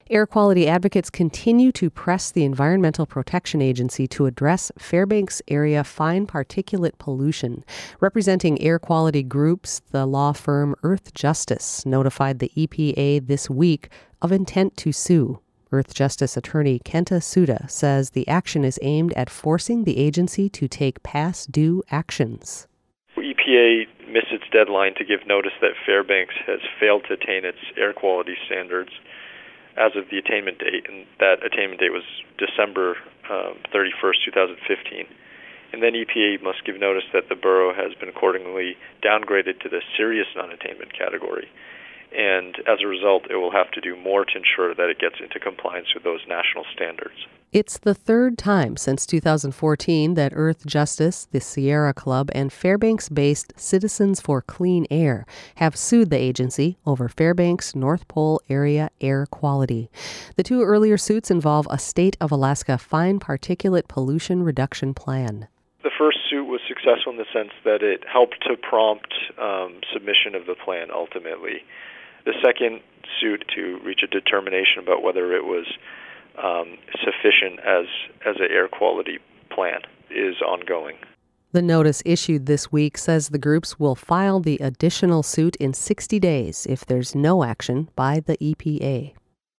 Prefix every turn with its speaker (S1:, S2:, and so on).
S1: Air quality advocates continue to press the Environmental Protection Agency to address Fairbanks area fine particulate pollution. Representing air quality groups, the law firm Earth Justice notified the EPA this week of intent to sue. Earth Justice attorney Kenta Suda says the action is aimed at forcing the agency to take past due actions.
S2: EPA missed its deadline to give notice that Fairbanks has failed to attain its air quality standards as of the attainment date, and that attainment date was December 31st, 2015. And then EPA must give notice that the borough has been accordingly downgraded to the serious non-attainment category. And as a result, it will have to do more to ensure that it gets into compliance with those national standards.
S1: It's the third time since 2014 that Earth Justice, the Sierra Club, and Fairbanks-based Citizens for Clean Air have sued the agency over Fairbanks North Pole area air quality. The two earlier suits involve a State of Alaska fine particulate pollution reduction plan.
S2: The first suit was successful in the sense that it helped to prompt submission of the plan ultimately. The second suit to reach a determination about whether it was sufficient as an air quality plan is ongoing.
S1: The notice issued this week says the groups will file the additional suit in 60 days if there's no action by the EPA.